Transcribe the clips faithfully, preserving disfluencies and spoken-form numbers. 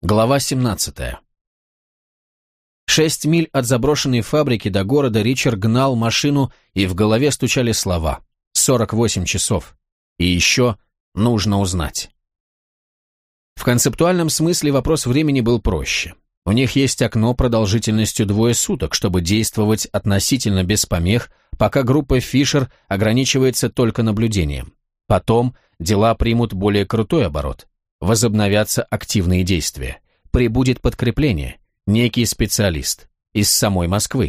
Глава семнадцатая. Шесть миль от заброшенной фабрики до города Ричард гнал машину, и в голове стучали слова «сорок восемь часов». И еще «нужно узнать». В концептуальном смысле вопрос времени был проще. У них есть окно продолжительностью двое суток, чтобы действовать относительно без помех, пока группа Фишер ограничивается только наблюдением. Потом дела примут более крутой оборот. Возобновятся активные действия. Прибудет подкрепление. Некий специалист. Из самой Москвы.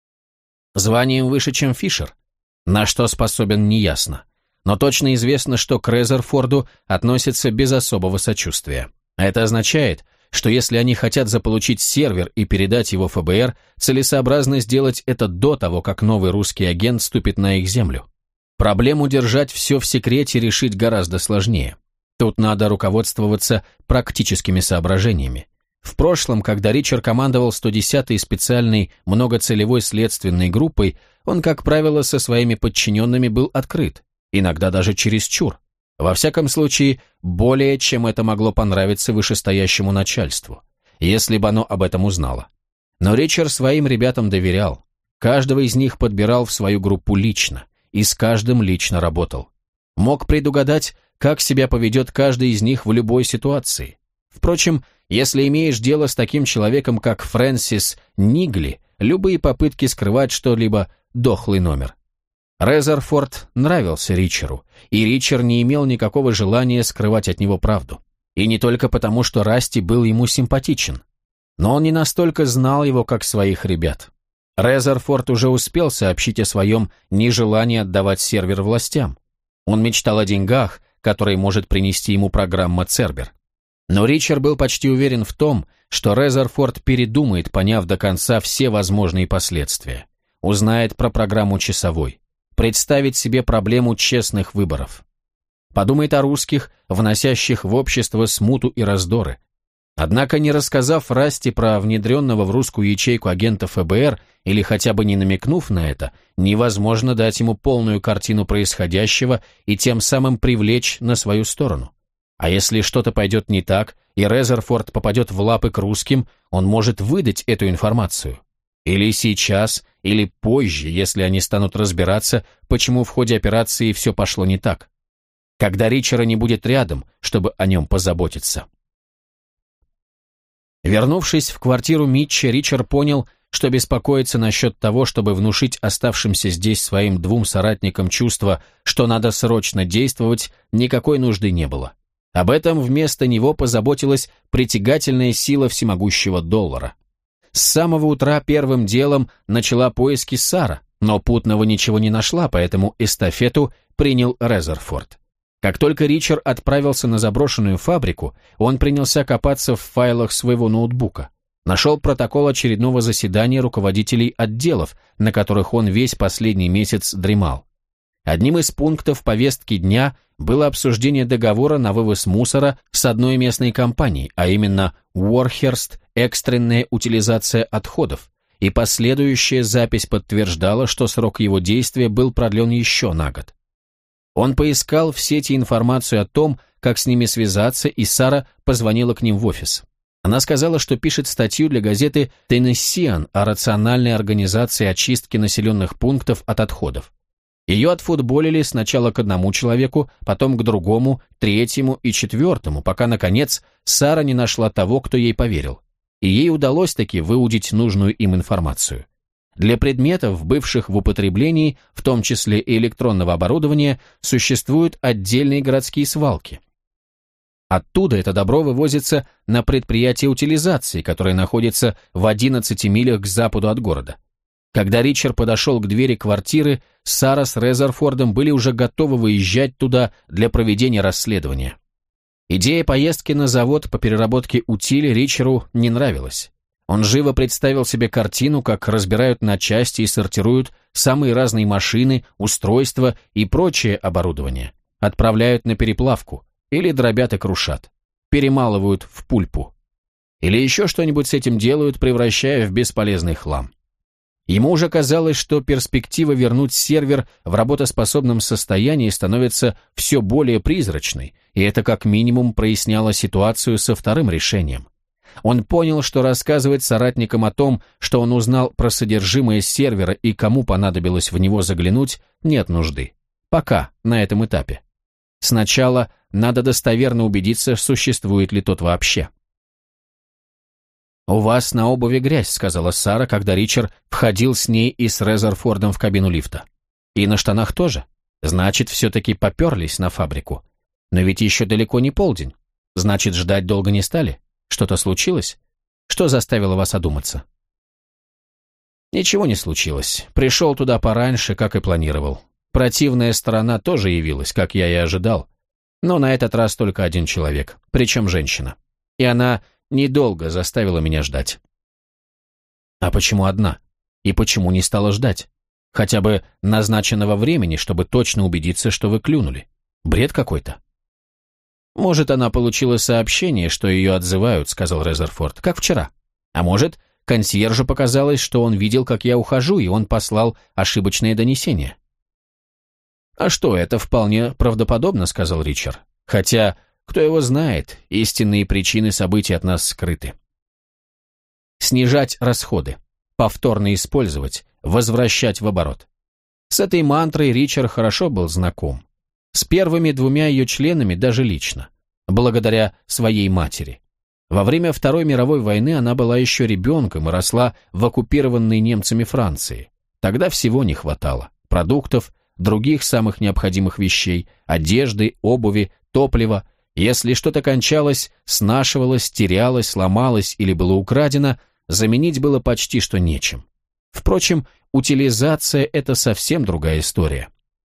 Званием выше, чем Фишер. На что способен, неясно. Но точно известно, что к Резерфорду относятся без особого сочувствия. Это означает, что если они хотят заполучить сервер и передать его ФБР, целесообразно сделать это до того, как новый русский агент ступит на их землю. Проблему держать все в секрете решить гораздо сложнее. Тут надо руководствоваться практическими соображениями. В прошлом, когда Ричард командовал сто десятой специальной многоцелевой следственной группой, он, как правило, со своими подчиненными был открыт, иногда даже чересчур. Во всяком случае, более чем это могло понравиться вышестоящему начальству, если бы оно об этом узнало. Но Ричард своим ребятам доверял. Каждого из них подбирал в свою группу лично, и с каждым лично работал. Мог предугадать, как себя поведет каждый из них в любой ситуации. Впрочем, если имеешь дело с таким человеком, как Фрэнсис Нигли, любые попытки скрывать что-либо – дохлый номер. Резерфорд нравился Ричеру, и Ричард не имел никакого желания скрывать от него правду. И не только потому, что Расти был ему симпатичен. Но он не настолько знал его, как своих ребят. Резерфорд уже успел сообщить о своем нежелании отдавать сервер властям. Он мечтал о деньгах, которые может принести ему программа Цербер. Но Ричард был почти уверен в том, что Резерфорд передумает, поняв до конца все возможные последствия. Узнает про программу часовой. Представить себе проблему честных выборов. Подумает о русских, вносящих в общество смуту и раздоры. Однако, не рассказав Расти про внедренного в русскую ячейку агента ФБР или хотя бы не намекнув на это, невозможно дать ему полную картину происходящего и тем самым привлечь на свою сторону. А если что-то пойдет не так, и Резерфорд попадет в лапы к русским, он может выдать эту информацию. Или сейчас, или позже, если они станут разбираться, почему в ходе операции все пошло не так. Когда Ричера не будет рядом, чтобы о нем позаботиться. Вернувшись в квартиру Митча, Ричард понял, что беспокоиться насчет того, чтобы внушить оставшимся здесь своим двум соратникам чувство, что надо срочно действовать, никакой нужды не было. Об этом вместо него позаботилась притягательная сила всемогущего доллара. С самого утра первым делом начала поиски Сара, но путного ничего не нашла, поэтому эстафету принял Резерфорд. Как только Ричард отправился на заброшенную фабрику, он принялся копаться в файлах своего ноутбука. Нашел протокол очередного заседания руководителей отделов, на которых он весь последний месяц дремал. Одним из пунктов повестки дня было обсуждение договора на вывоз мусора с одной местной компанией, а именно Уорхерст «Экстренная утилизация отходов», и последующая запись подтверждала, что срок его действия был продлен еще на год. Он поискал в сети информацию о том, как с ними связаться, и Сара позвонила к ним в офис. Она сказала, что пишет статью для газеты «Теннессиан» о рациональной организации очистки населенных пунктов от отходов. Ее отфутболили сначала к одному человеку, потом к другому, третьему и четвертому, пока, наконец, Сара не нашла того, кто ей поверил. И ей удалось таки выудить нужную им информацию. Для предметов, бывших в употреблении, в том числе и электронного оборудования, существуют отдельные городские свалки. Оттуда это добро вывозится на предприятие утилизации, которое находится в одиннадцати милях к западу от города. Когда Ричард подошел к двери квартиры, Сара с Резерфордом были уже готовы выезжать туда для проведения расследования. Идея поездки на завод по переработке утили Ричарду не нравилась. Он живо представил себе картину, как разбирают на части и сортируют самые разные машины, устройства и прочее оборудование, отправляют на переплавку или дробят и крушат, перемалывают в пульпу. Или еще что-нибудь с этим делают, превращая в бесполезный хлам. Ему уже казалось, что перспектива вернуть сервер в работоспособном состоянии становится все более призрачной, и это как минимум проясняло ситуацию со вторым решением. Он понял, что рассказывать соратникам о том, что он узнал про содержимое сервера и кому понадобилось в него заглянуть, нет нужды. Пока, на этом этапе. Сначала надо достоверно убедиться, существует ли тот вообще. «У вас на обуви грязь», — сказала Сара, когда Ричард входил с ней и с Резерфордом в кабину лифта. «И на штанах тоже. Значит, все-таки поперлись на фабрику. Но ведь еще далеко не полдень. Значит, ждать долго не стали? Что-то случилось? Что заставило вас одуматься?» «Ничего не случилось. Пришел туда пораньше, как и планировал. Противная сторона тоже явилась, как я и ожидал. Но на этот раз только один человек, причем женщина. И она недолго заставила меня ждать». «А почему одна? И почему не стала ждать? Хотя бы назначенного времени, чтобы точно убедиться, что вы клюнули. Бред какой-то». «Может, она получила сообщение, что ее отзывают», — сказал Резерфорд, — «как вчера. А может, консьержу показалось, что он видел, как я ухожу, и он послал ошибочное донесение». «А что, это вполне правдоподобно», — сказал Ричард. «Хотя, кто его знает, истинные причины событий от нас скрыты». Снижать расходы, повторно использовать, возвращать в оборот. С этой мантрой Ричард хорошо был знаком. С первыми двумя ее членами даже лично, благодаря своей матери. Во время Второй мировой войны она была еще ребенком и росла в оккупированной немцами Франции. Тогда всего не хватало. Продуктов, других самых необходимых вещей, одежды, обуви, топлива. Если что-то кончалось, снашивалось, терялось, ломалось или было украдено, заменить было почти что нечем. Впрочем, утилизация – это совсем другая история.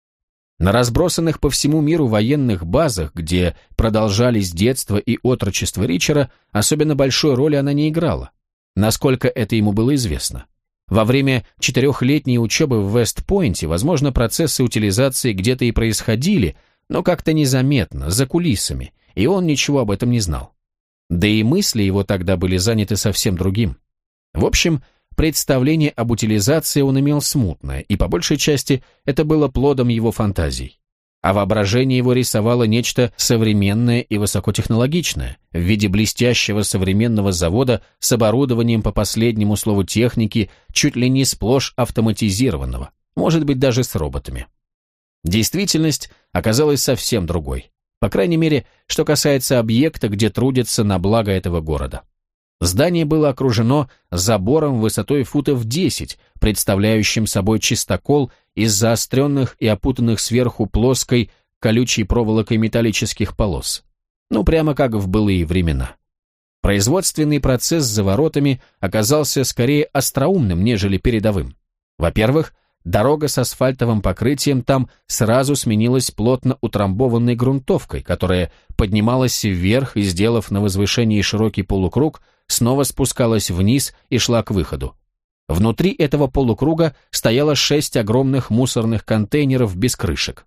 На разбросанных по всему миру военных базах, где продолжались детство и отрочество Ричарда, особенно большой роли она не играла, насколько это ему было известно. Во время четырехлетней учебы в Вест-Пойнте, возможно, процессы утилизации где-то и происходили, но как-то незаметно, за кулисами, и он ничего об этом не знал. Да и мысли его тогда были заняты совсем другим. В общем, представление об утилизации он имел смутное, и по большей части это было плодом его фантазий. А воображение его рисовало нечто современное и высокотехнологичное, в виде блестящего современного завода с оборудованием по последнему слову техники, чуть ли не сплошь автоматизированного, может быть, даже с роботами. Действительность оказалась совсем другой, по крайней мере, что касается объекта, где трудятся на благо этого города. Здание было окружено забором высотой футов десять, представляющим собой чистокол из заостренных и опутанных сверху плоской колючей проволокой металлических полос. Ну, прямо как в былые времена. Производственный процесс за воротами оказался скорее остроумным, нежели передовым. Во-первых, дорога с асфальтовым покрытием там сразу сменилась плотно утрамбованной грунтовкой, которая поднималась вверх и, сделав на возвышении широкий полукруг, снова спускалась вниз и шла к выходу. Внутри этого полукруга стояло шесть огромных мусорных контейнеров без крышек.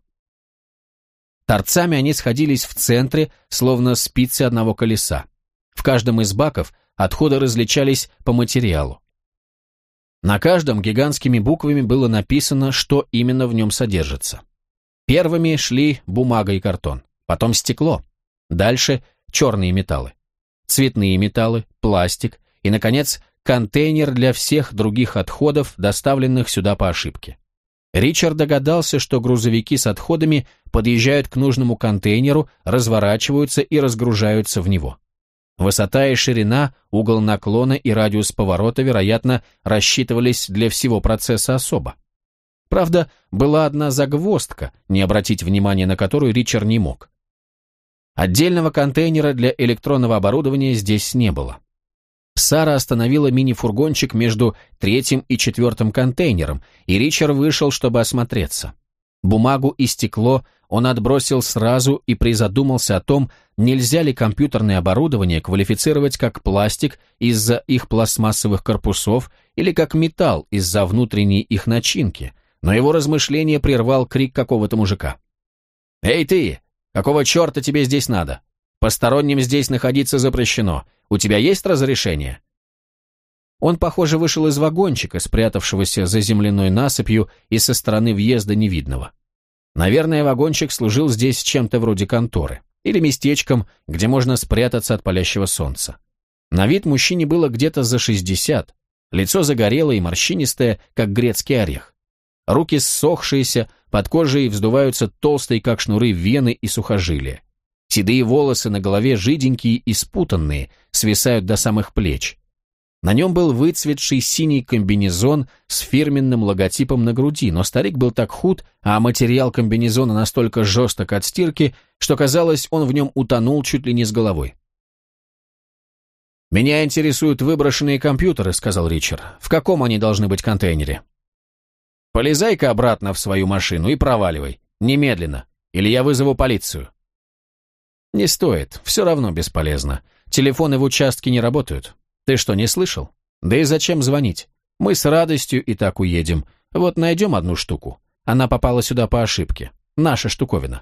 Торцами они сходились в центре, словно спицы одного колеса. В каждом из баков отходы различались по материалу. На каждом гигантскими буквами было написано, что именно в нем содержится. Первыми шли бумага и картон, потом стекло, дальше черные металлы, цветные металлы, пластик и, наконец, контейнер для всех других отходов, доставленных сюда по ошибке. Ричард догадался, что грузовики с отходами подъезжают к нужному контейнеру, разворачиваются и разгружаются в него. Высота и ширина, угол наклона и радиус поворота, вероятно, рассчитывались для всего процесса особо. Правда, была одна загвоздка, не обратить внимания на которую Ричард не мог. Отдельного контейнера для электронного оборудования здесь не было. Сара остановила мини-фургончик между третьим и четвертым контейнером, и Ричард вышел, чтобы осмотреться. Бумагу и стекло он отбросил сразу и призадумался о том, нельзя ли компьютерное оборудование квалифицировать как пластик из-за их пластмассовых корпусов или как металл из-за внутренней их начинки, но его размышление прервал крик какого-то мужика. «Эй ты! Какого черта тебе здесь надо? Посторонним здесь находиться запрещено. У тебя есть разрешение?» Он, похоже, вышел из вагончика, спрятавшегося за земляной насыпью, и со стороны въезда невидного. Наверное, вагончик служил здесь чем-то вроде конторы или местечком, где можно спрятаться от палящего солнца. На вид мужчине было где-то за шестьдесят, лицо загорелое и морщинистое, как грецкий орех. Руки ссохшиеся, под кожей вздуваются толстые, как шнуры, вены и сухожилия. Седые волосы на голове жиденькие и спутанные, свисают до самых плеч. На нем был выцветший синий комбинезон с фирменным логотипом на груди, но старик был так худ, а материал комбинезона настолько жесток от стирки, что казалось, он в нем утонул чуть ли не с головой. «Меня интересуют выброшенные компьютеры», — сказал Ричард. «В каком они должны быть контейнере?» «Полезай-ка обратно в свою машину и проваливай. Немедленно. Или я вызову полицию». «Не стоит. Все равно бесполезно. Телефоны в участке не работают. Ты что, не слышал? Да и зачем звонить? Мы с радостью и так уедем. Вот найдем одну штуку. Она попала сюда по ошибке. Наша штуковина».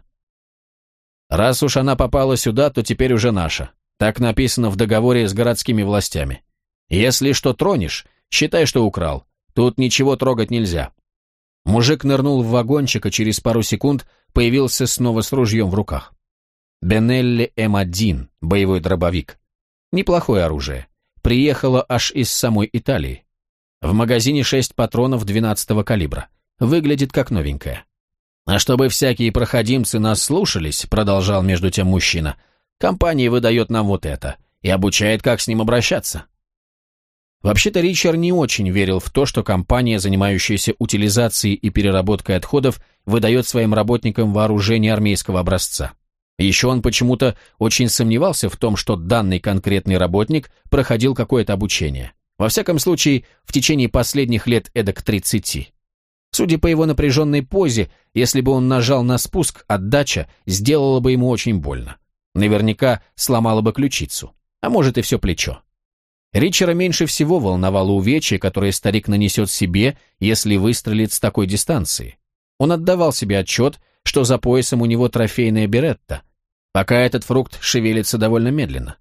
«Раз уж она попала сюда, то теперь уже наша. Так написано в договоре с городскими властями. Если что тронешь, считай, что украл. Тут ничего трогать нельзя». Мужик нырнул в вагончик и через пару секунд появился снова с ружьем в руках. Бенелли эм один, боевой дробовик. Неплохое оружие. Приехало аж из самой Италии. В магазине шесть патронов двенадцатого калибра. Выглядит как новенькая. «А чтобы всякие проходимцы нас слушались», продолжал между тем мужчина, «компания выдает нам вот это и обучает, как с ним обращаться». Вообще-то Ричард не очень верил в то, что компания, занимающаяся утилизацией и переработкой отходов, выдает своим работникам вооружение армейского образца. Еще он почему-то очень сомневался в том, что данный конкретный работник проходил какое-то обучение. Во всяком случае, в течение последних лет эдак тридцати. Судя по его напряженной позе, если бы он нажал на спуск, отдача сделала бы ему очень больно. Наверняка сломала бы ключицу, а может и все плечо. Ричарда меньше всего волновало увечье, которое старик нанесет себе, если выстрелит с такой дистанции. Он отдавал себе отчет, что за поясом у него трофейная беретта, пока этот фрукт шевелится довольно медленно.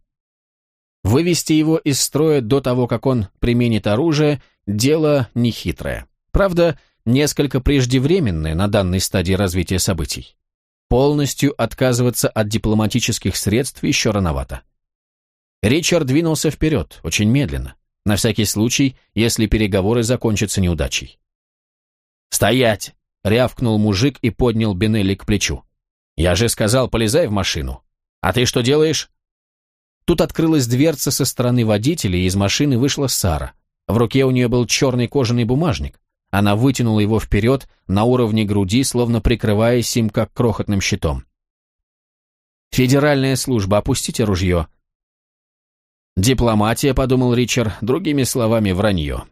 Вывести его из строя до того, как он применит оружие, дело нехитрое. Правда, несколько преждевременное на данной стадии развития событий. Полностью отказываться от дипломатических средств еще рановато. Ричард двинулся вперед, очень медленно, на всякий случай, если переговоры закончатся неудачей. «Стоять!» — рявкнул мужик и поднял Бенелли к плечу. «Я же сказал, полезай в машину. А ты что делаешь?» Тут открылась дверца со стороны водителя, и из машины вышла Сара. В руке у нее был черный кожаный бумажник. Она вытянула его вперед, на уровне груди, словно прикрываясь им как крохотным щитом. «Федеральная служба, опустите ружье». «Дипломатия», — подумал Ричард, другими словами, вранье.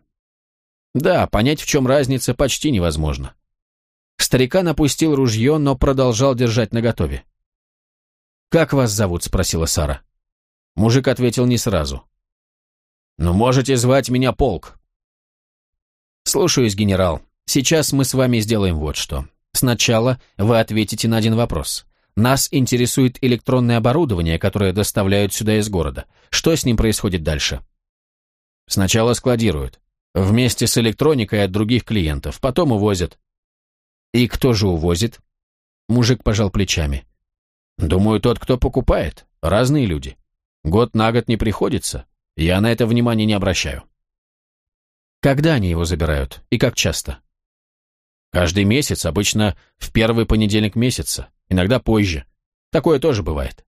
Да, понять, в чем разница, почти невозможно. Старикан опустил ружье, но продолжал держать наготове. «Как вас зовут?» — спросила Сара. Мужик ответил не сразу. «Ну, можете звать меня Полк». «Слушаюсь, генерал. Сейчас мы с вами сделаем вот что. Сначала вы ответите на один вопрос. Нас интересует электронное оборудование, которое доставляют сюда из города. Что с ним происходит дальше?» «Сначала складируют. Вместе с электроникой от других клиентов. Потом увозят». «И кто же увозит?» Мужик пожал плечами. «Думаю, тот, кто покупает. Разные люди. Год на год не приходится. Я на это внимания не обращаю». «Когда они его забирают? И как часто?» «Каждый месяц, обычно в первый понедельник месяца. Иногда позже. Такое тоже бывает».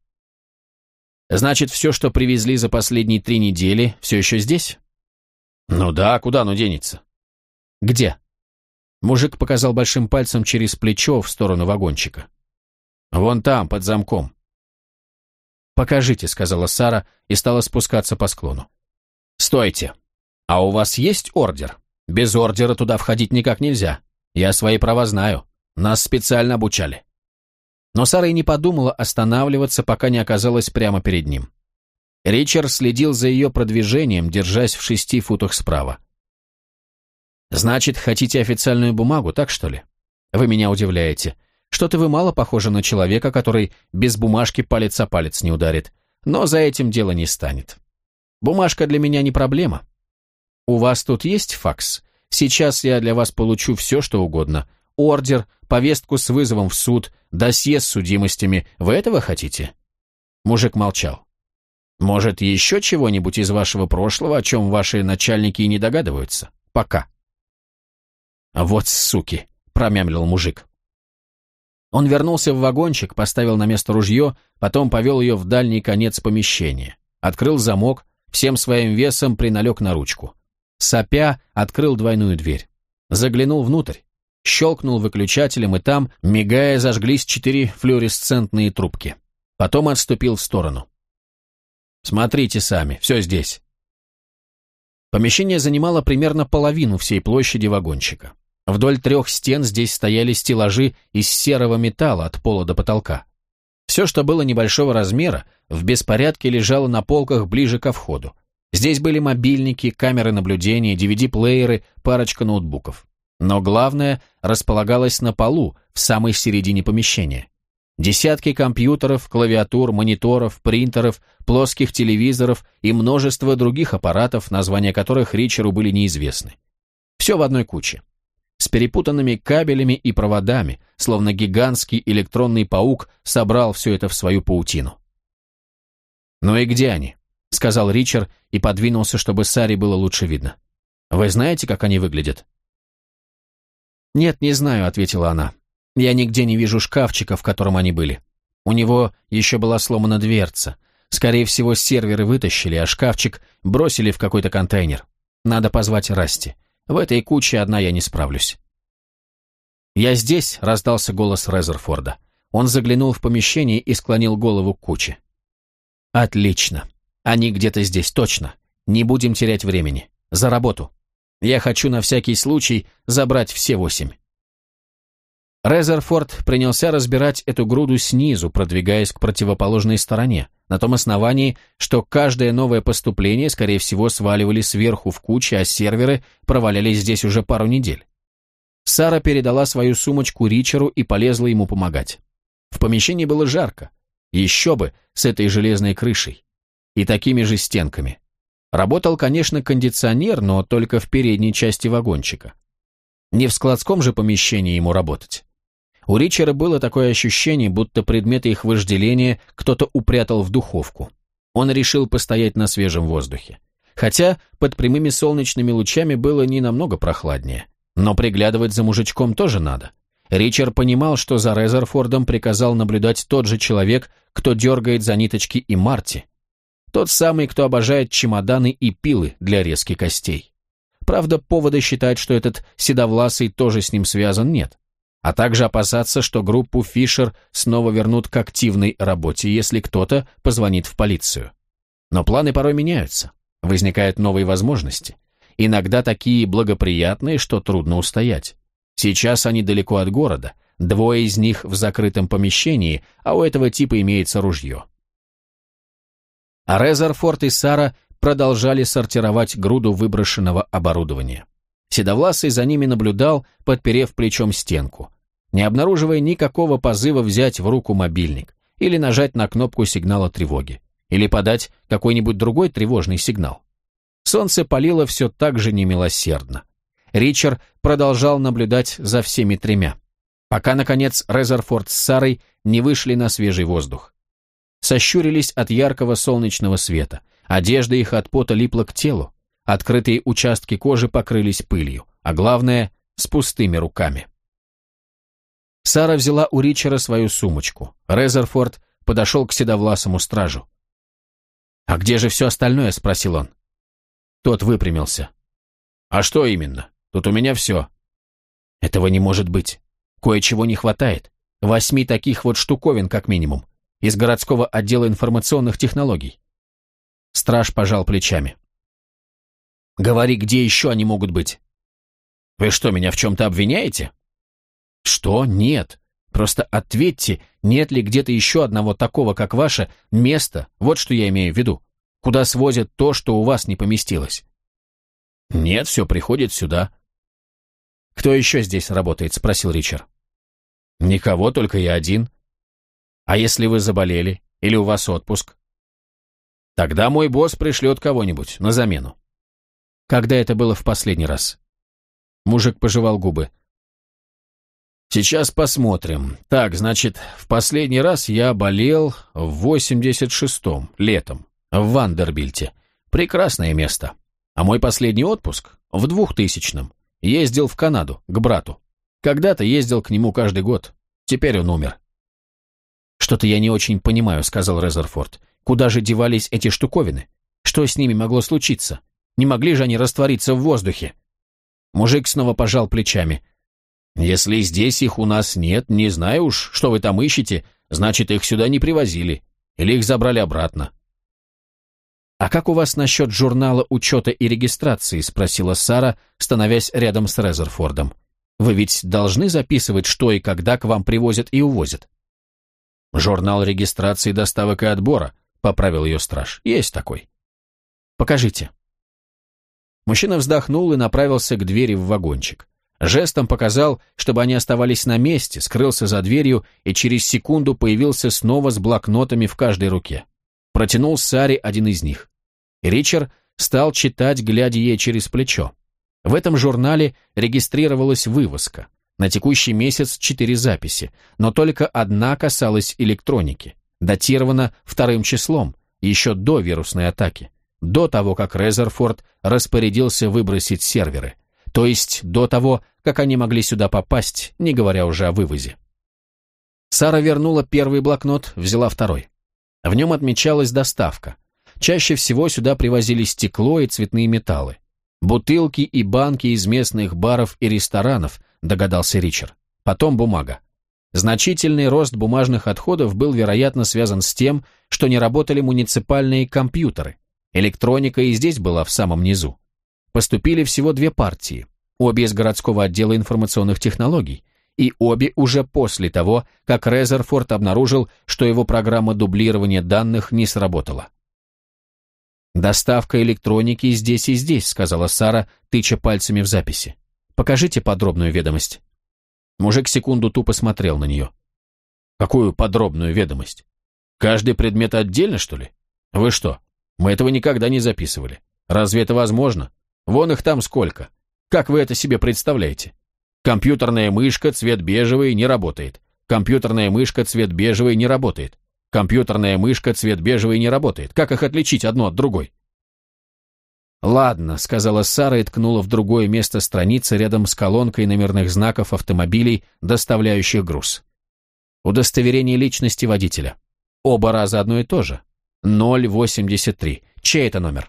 «Значит, все, что привезли за последние три недели, все еще здесь?» «Ну да, куда оно денется?» «Где?» Мужик показал большим пальцем через плечо в сторону вагончика. «Вон там, под замком». «Покажите», — сказала Сара и стала спускаться по склону. «Стойте! А у вас есть ордер? Без ордера туда входить никак нельзя. Я свои права знаю. Нас специально обучали». Но Сара и не подумала останавливаться, пока не оказалась прямо перед ним. Ричард следил за ее продвижением, держась в шести футах справа. «Значит, хотите официальную бумагу, так что ли? Вы меня удивляете. Что-то вы мало похожи на человека, который без бумажки палец о палец не ударит. Но за этим дело не станет. Бумажка для меня не проблема. У вас тут есть факс? Сейчас я для вас получу все, что угодно. Ордер, повестку с вызовом в суд, досье с судимостями. Вы этого хотите?» Мужик молчал. Может, еще чего-нибудь из вашего прошлого, о чем ваши начальники и не догадываются? Пока. Вот суки, промямлил мужик. Он вернулся в вагончик, поставил на место ружье, потом повел ее в дальний конец помещения. Открыл замок, всем своим весом приналег на ручку. Сопя, открыл двойную дверь. Заглянул внутрь, щелкнул выключателем, и там, мигая, зажглись четыре флуоресцентные трубки. Потом отступил в сторону. «Смотрите сами, все здесь». Помещение занимало примерно половину всей площади вагончика. Вдоль трех стен здесь стояли стеллажи из серого металла от пола до потолка. Все, что было небольшого размера, в беспорядке лежало на полках ближе ко входу. Здесь были мобильники, камеры наблюдения, ди ви ди-плееры, парочка ноутбуков. Но главное располагалось на полу, в самой середине помещения. Десятки компьютеров, клавиатур, мониторов, принтеров, плоских телевизоров и множество других аппаратов, названия которых Ричеру были неизвестны. Все в одной куче. С перепутанными кабелями и проводами, словно гигантский электронный паук собрал все это в свою паутину. «Ну и где они?» — сказал Ричард и подвинулся, чтобы Саре было лучше видно. «Вы знаете, как они выглядят?» «Нет, не знаю», — ответила она. «Я нигде не вижу шкафчика, в котором они были. У него еще была сломана дверца. Скорее всего, серверы вытащили, а шкафчик бросили в какой-то контейнер. Надо позвать Расти. В этой куче одна я не справлюсь». «Я здесь», — раздался голос Резерфорда. Он заглянул в помещение и склонил голову к куче. «Отлично. Они где-то здесь, точно. Не будем терять времени. За работу. Я хочу на всякий случай забрать все восемь». Резерфорд принялся разбирать эту груду снизу, продвигаясь к противоположной стороне, на том основании, что каждое новое поступление, скорее всего, сваливали сверху в куче, а серверы провалялись здесь уже пару недель. Сара передала свою сумочку Ричеру и полезла ему помогать. В помещении было жарко. Еще бы, с этой железной крышей. И такими же стенками. Работал, конечно, кондиционер, но только в передней части вагончика. Не в складском же помещении ему работать. У Ричера было такое ощущение, будто предметы их вожделения кто-то упрятал в духовку. Он решил постоять на свежем воздухе. Хотя под прямыми солнечными лучами было не намного прохладнее. Но приглядывать за мужичком тоже надо. Ричард понимал, что за Резерфордом приказал наблюдать тот же человек, кто дергает за ниточки и Марти. Тот самый, кто обожает чемоданы и пилы для резки костей. Правда, повода считать, что этот седовласый тоже с ним связан, нет. А также опасаться, что группу Фишер снова вернут к активной работе, если кто-то позвонит в полицию. Но планы порой меняются, возникают новые возможности. Иногда такие благоприятные, что трудно устоять. Сейчас они далеко от города, двое из них в закрытом помещении, а у этого типа имеется ружье. А Резерфорд и Сара продолжали сортировать груду выброшенного оборудования. Седовласый за ними наблюдал, подперев плечом стенку, не обнаруживая никакого позыва взять в руку мобильник или нажать на кнопку сигнала тревоги, или подать какой-нибудь другой тревожный сигнал. Солнце палило все так же немилосердно. Ричард продолжал наблюдать за всеми тремя, пока, наконец, Резерфорд с Сарой не вышли на свежий воздух. Сощурились от яркого солнечного света, одежда их от пота липла к телу, открытые участки кожи покрылись пылью, а главное, с пустыми руками. Сара взяла у Ричера свою сумочку. Резерфорд подошел к седовласому стражу. «А где же все остальное?» — спросил он. Тот выпрямился. «А что именно? Тут у меня все». «Этого не может быть. Кое-чего не хватает. Восьми таких вот штуковин, как минимум. Из городского отдела информационных технологий». Страж пожал плечами. «Говори, где еще они могут быть?» «Вы что, меня в чем-то обвиняете?» «Что? Нет. Просто ответьте, нет ли где-то еще одного такого, как ваше, места, вот что я имею в виду, куда свозят то, что у вас не поместилось?» «Нет, все приходит сюда». «Кто еще здесь работает?» — спросил Ричард. «Никого, только я один». «А если вы заболели? Или у вас отпуск?» «Тогда мой босс пришлет кого-нибудь на замену». «Когда это было в последний раз?» Мужик пожевал губы. «Сейчас посмотрим. Так, значит, в последний раз я болел в восемьдесят шестом, летом. В Вандербильте. Прекрасное место. А мой последний отпуск в двухтысячном. Ездил в Канаду, к брату. Когда-то ездил к нему каждый год. Теперь он умер. «Что-то я не очень понимаю», — сказал Резерфорд. «Куда же девались эти штуковины? Что с ними могло случиться? Не могли же они раствориться в воздухе?» Мужик снова пожал плечами. «Если здесь их у нас нет, не знаю уж, что вы там ищете, значит, их сюда не привозили. Или их забрали обратно». «А как у вас насчет журнала учета и регистрации?» — спросила Сара, становясь рядом с Резерфордом. «Вы ведь должны записывать, что и когда к вам привозят и увозят?» «Журнал регистрации доставок и отбора», — поправил ее страж. «Есть такой». «Покажите». Мужчина вздохнул и направился к двери в вагончик. Жестом показал, чтобы они оставались на месте, скрылся за дверью и через секунду появился снова с блокнотами в каждой руке. Протянул Саре один из них. Ричард стал читать, глядя ей через плечо. В этом журнале регистрировалась вывозка. На текущий месяц четыре записи, но только одна касалась электроники. Датирована вторым числом, еще до вирусной атаки, до того, как Резерфорд распорядился выбросить серверы, то есть до того, как они могли сюда попасть, не говоря уже о вывозе. Сара вернула первый блокнот, взяла второй. В нем отмечалась доставка. Чаще всего сюда привозили стекло и цветные металлы. Бутылки и банки из местных баров и ресторанов, догадался Ричард. Потом бумага. Значительный рост бумажных отходов был, вероятно, связан с тем, что не работали муниципальные компьютеры. Электроника и здесь была в самом низу. Поступили всего две партии, обе из городского отдела информационных технологий, и обе уже после того, как Резерфорд обнаружил, что его программа дублирования данных не сработала. «Доставка электроники здесь и здесь», — сказала Сара, тыча пальцами в записи. «Покажите подробную ведомость». Мужик секунду тупо смотрел на нее. «Какую подробную ведомость? Каждый предмет отдельно, что ли? Вы что, мы этого никогда не записывали. Разве это возможно? Вон их там сколько. Как вы это себе представляете? Компьютерная мышка, цвет бежевый, не работает. Компьютерная мышка, цвет бежевый, не работает. Компьютерная мышка, цвет бежевый, не работает. Как их отличить одно от другой?» «Ладно», — сказала Сара и ткнула в другое место страницы рядом с колонкой номерных знаков автомобилей, доставляющих груз. «Удостоверение личности водителя. Оба раза одно и то же. ноль восемьдесят три. Чей это номер?»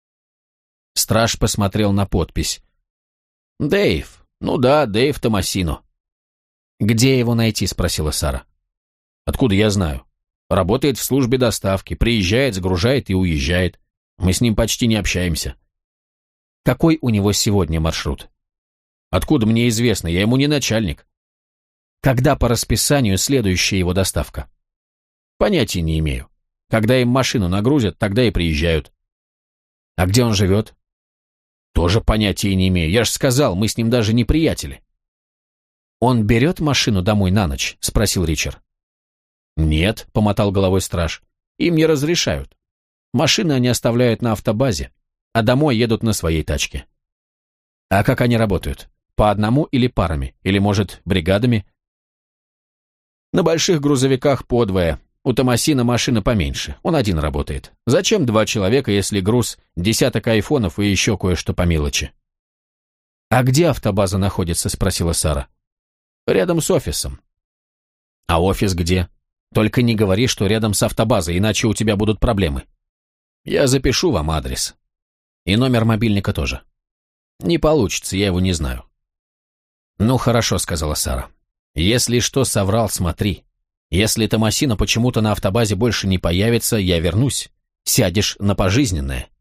Страж посмотрел на подпись. «Дэйв. Ну да, Дэйв Томасино». «Где его найти?» — спросила Сара. «Откуда я знаю? Работает в службе доставки, приезжает, сгружает и уезжает. Мы с ним почти не общаемся». «Какой у него сегодня маршрут?» «Откуда мне известно? Я ему не начальник». «Когда по расписанию следующая его доставка?» «Понятия не имею. Когда им машину нагрузят, тогда и приезжают». «А где он живет?» «Тоже понятия не имею. Я же сказал, мы с ним даже не приятели». «Он берет машину домой на ночь?» — спросил Ричард. «Нет», — помотал головой страж, — «им не разрешают. Машины они оставляют на автобазе, а домой едут на своей тачке». «А как они работают? По одному или парами? Или, может, бригадами?» «На больших грузовиках подвое. У Томасина машина поменьше. Он один работает. Зачем два человека, если груз десяток айфонов и еще кое-что по мелочи?» «А где автобаза находится?» — спросила Сара. «Рядом с офисом». «А офис где? Только не говори, что рядом с автобазой, иначе у тебя будут проблемы. Я запишу вам адрес. И номер мобильника тоже. Не получится, я его не знаю». «Ну, хорошо», — сказала Сара. «Если что, соврал, смотри. Если Томасино почему-то на автобазе больше не появится, я вернусь. Сядешь на пожизненное».